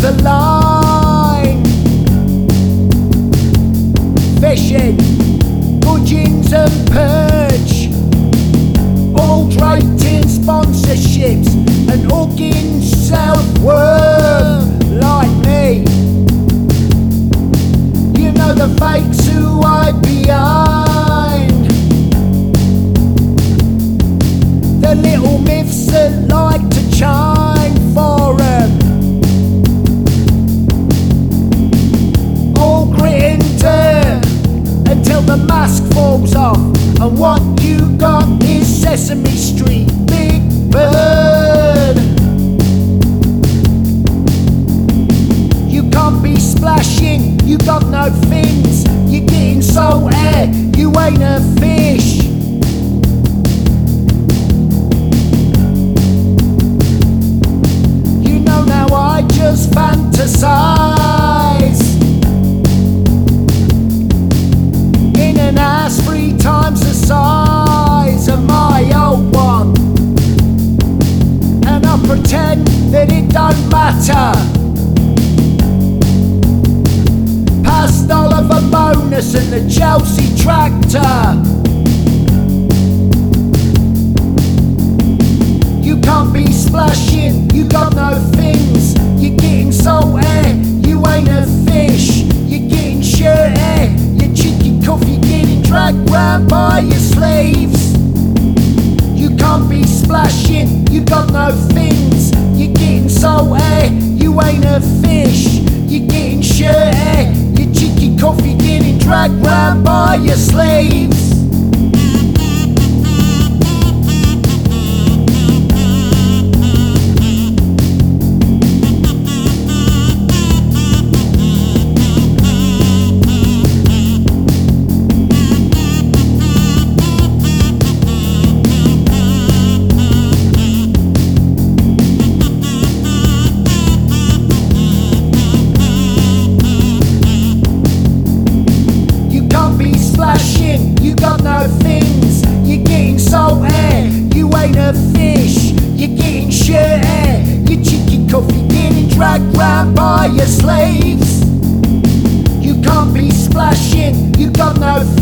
the line. Fishing, gudgeons and perch, all draped in sponsorships and hugging self-worth like me. You know the fakes who hide behind the little myths that like to chime for 'em. All grit and dirt until the mask falls off, and what you got is Sesame Street, Big Bird. You can't be splashing, you got no fins, you're getting salt air, you ain't a fish. You know now I just fantasize in an ass 3 times the size of my old one, and I pretend that it don't matter. Past Oliver Bonus and the Chelsea tractor. You can't be splashing, you got no fins, you're getting salt air, you ain't a fish. You're getting shirt air, your cheeky cuff, you're getting dragged round by your slaves. You can't be splashing, you got no fins, you're getting salt air, you ain't a fish. You're getting shirt air, your cheeky cuff, you're getting dragged round by your slaves. You got no fins, you're getting salt air, you ain't a fish. You're getting shirt air, your cheeky cuff, you're getting dragged round by your slaves. You can't be splashing, you got no fins.